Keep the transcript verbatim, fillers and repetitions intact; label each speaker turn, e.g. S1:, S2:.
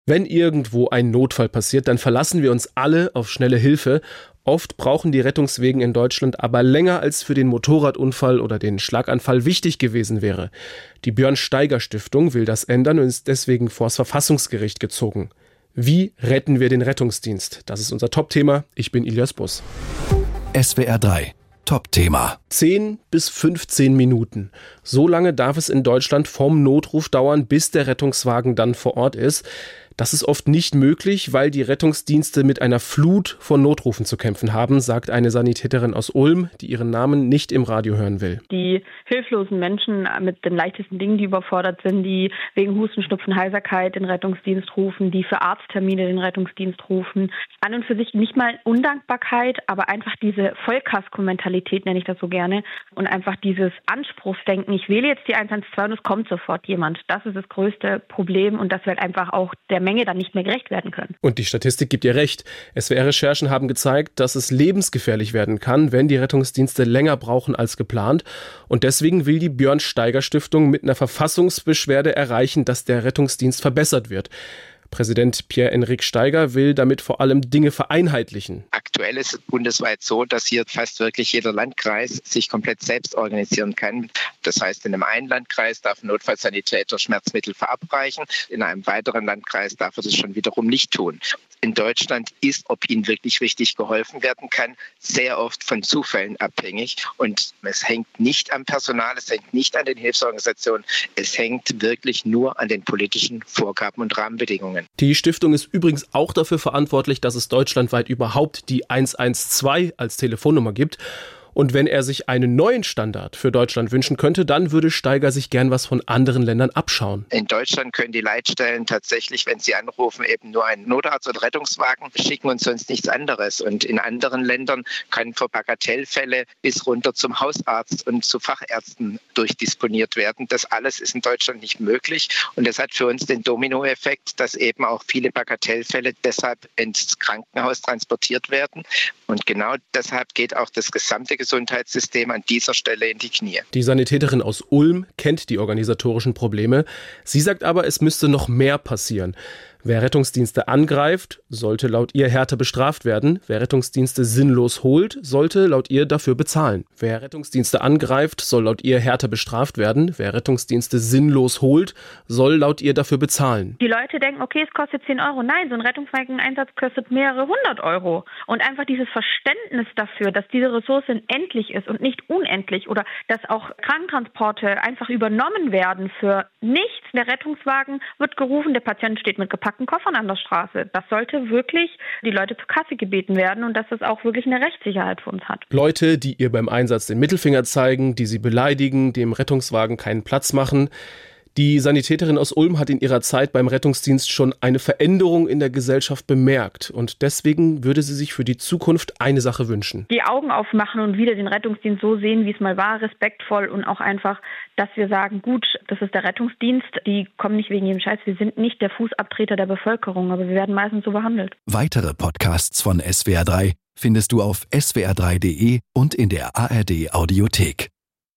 S1: Wenn irgendwo ein Notfall passiert, dann verlassen wir uns alle auf schnelle Hilfe. Oft brauchen die Rettungswegen in Deutschland aber länger, als für den Motorradunfall oder den Schlaganfall wichtig gewesen wäre. Die Björn-Steiger-Stiftung will das ändern und ist deswegen vors Verfassungsgericht gezogen. Wie retten wir den Rettungsdienst? Das ist unser Top-Thema. Ich bin Ilias Bus.
S2: S W R drei Top-Thema.
S1: zehn bis fünfzehn Minuten. So lange darf es in Deutschland vom Notruf dauern, bis der Rettungswagen dann vor Ort ist. Das ist oft nicht möglich, weil die Rettungsdienste mit einer Flut von Notrufen zu kämpfen haben, sagt eine Sanitäterin aus Ulm, die ihren Namen nicht im Radio hören will.
S3: Die hilflosen Menschen mit den leichtesten Dingen, die überfordert sind, die wegen Husten, Schnupfen, Heiserkeit den Rettungsdienst rufen, die für Arzttermine den Rettungsdienst rufen. An und für sich nicht mal Undankbarkeit, aber einfach diese Vollkasko-Mentalität, nenne ich das so gerne, und einfach dieses Anspruchsdenken, ich wähle jetzt die eins eins zwei und es kommt sofort jemand. Das ist das größte Problem und das wird einfach auch der Menge dann nicht mehr gerecht werden können.
S1: Und die Statistik gibt ihr recht. S W R-Recherchen haben gezeigt, dass es lebensgefährlich werden kann, wenn die Rettungsdienste länger brauchen als geplant. Und deswegen will die Björn-Steiger-Stiftung mit einer Verfassungsbeschwerde erreichen, dass der Rettungsdienst verbessert wird. Präsident Pierre-Enrique Steiger will damit vor allem Dinge vereinheitlichen.
S4: Aktuell ist es bundesweit so, dass hier fast wirklich jeder Landkreis sich komplett selbst organisieren kann. Das heißt, in einem einen Landkreis darf ein Notfallsanitäter Schmerzmittel verabreichen, in einem weiteren Landkreis darf er das schon wiederum nicht tun. In Deutschland ist, ob ihnen wirklich richtig geholfen werden kann, sehr oft von Zufällen abhängig. Und es hängt nicht am Personal, es hängt nicht an den Hilfsorganisationen, es hängt wirklich nur an den politischen Vorgaben und Rahmenbedingungen.
S1: Die Stiftung ist übrigens auch dafür verantwortlich, dass es deutschlandweit überhaupt die eins eins zwei als Telefonnummer gibt. Und wenn er sich einen neuen Standard für Deutschland wünschen könnte, dann würde Steiger sich gern was von anderen Ländern abschauen.
S4: In Deutschland können die Leitstellen tatsächlich, wenn sie anrufen, eben nur einen Notarzt oder Rettungswagen schicken und sonst nichts anderes. Und in anderen Ländern können für Bagatellfälle bis runter zum Hausarzt und zu Fachärzten durchdisponiert werden. Das alles ist in Deutschland nicht möglich. Und das hat für uns den Dominoeffekt, dass eben auch viele Bagatellfälle deshalb ins Krankenhaus transportiert werden. Und genau deshalb geht auch das gesamte Gesundheitssystem an dieser Stelle in die Knie.
S1: Die Sanitäterin aus Ulm kennt die organisatorischen Probleme. Sie sagt aber, es müsste noch mehr passieren. Wer Rettungsdienste angreift, sollte laut ihr härter bestraft werden. Wer Rettungsdienste sinnlos holt, sollte laut ihr dafür bezahlen. Wer Rettungsdienste angreift, soll laut ihr härter bestraft werden. Wer Rettungsdienste sinnlos holt, soll laut ihr dafür bezahlen.
S3: Die Leute denken, okay, es kostet zehn Euro. Nein, so ein Rettungswagen-Einsatz kostet mehrere hundert Euro. Und einfach dieses Verständnis dafür, dass diese Ressource endlich ist und nicht unendlich oder dass auch Krankentransporte einfach übernommen werden für nichts. Der Rettungswagen wird gerufen, der Patient steht mit gepackten Koffern an der Straße. Das sollte wirklich die Leute zur Kasse gebeten werden und dass das auch wirklich eine Rechtssicherheit für uns hat.
S1: Leute, die ihr beim Einsatz den Mittelfinger zeigen, die sie beleidigen, dem Rettungswagen keinen Platz machen. Die Sanitäterin aus Ulm hat in ihrer Zeit beim Rettungsdienst schon eine Veränderung in der Gesellschaft bemerkt. Und deswegen würde sie sich für die Zukunft eine Sache wünschen.
S3: Die Augen aufmachen und wieder den Rettungsdienst so sehen, wie es mal war, respektvoll und auch einfach, dass wir sagen, gut, das ist der Rettungsdienst, die kommen nicht wegen jedem Scheiß, wir sind nicht der Fußabtreter der Bevölkerung, aber wir werden meistens so behandelt.
S2: Weitere Podcasts von S W R drei findest du auf s w r drei punkt d e und in der A R D Audiothek.